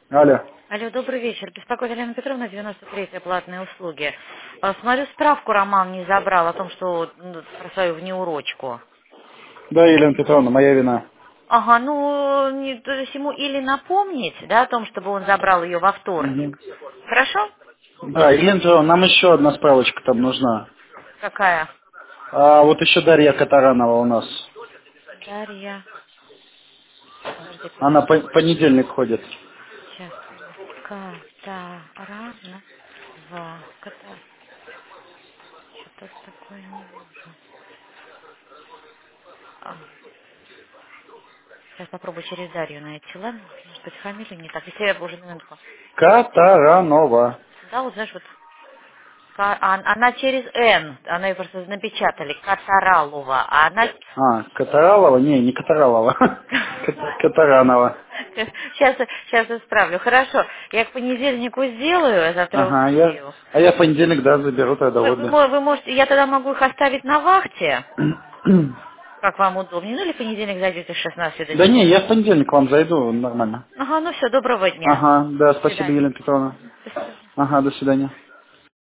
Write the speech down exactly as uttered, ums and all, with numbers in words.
Алло. Алло, добрый вечер. Беспокоит Елена Петровна, девяносто третья платные услуги. А, Смотрю, справку Роман не забрал о том, что ну, про свою внеурочку. Да, Елена Петровна, моя вина. Ага, ну, не- то есть ему или напомнить, да, о том, чтобы он забрал ее во вторник. Мгм. Хорошо? Да, Елена Петровна, нам еще одна справочка там нужна. Какая? А вот еще Дарья Катаранова у нас. Дарья. Подожди, Она подожди. по понедельник ходит. Сейчас. Катарана. Ва. Ката. Что-то такое не вижу. А, сейчас попробую через Дарью найти, ладно? Может быть, фамилию не так. Если я уже минутку. Катаранова. Да, вот знаешь, вот Ка- а- она через Н, она ее просто напечатали, Катаралова, а она... А, Катаралова? Не, не Катаралова. Ката- Катаранова. Сейчас, сейчас исправлю. Хорошо, я к понедельнику сделаю, я завтра Ага, я... успею. А я в понедельник, да, заберу тогда Вы, вы обе. мо- вы можете, я тогда могу их оставить на вахте, как вам удобнее. Ну или в понедельник зайдете с шестнадцати до Да не, четырёх. я в понедельник к вам зайду, нормально. Ага, ну все, доброго дня. Ага, да, До спасибо, свидания. Елена Петровна. Мгм. До свидания. Ага, до свидания.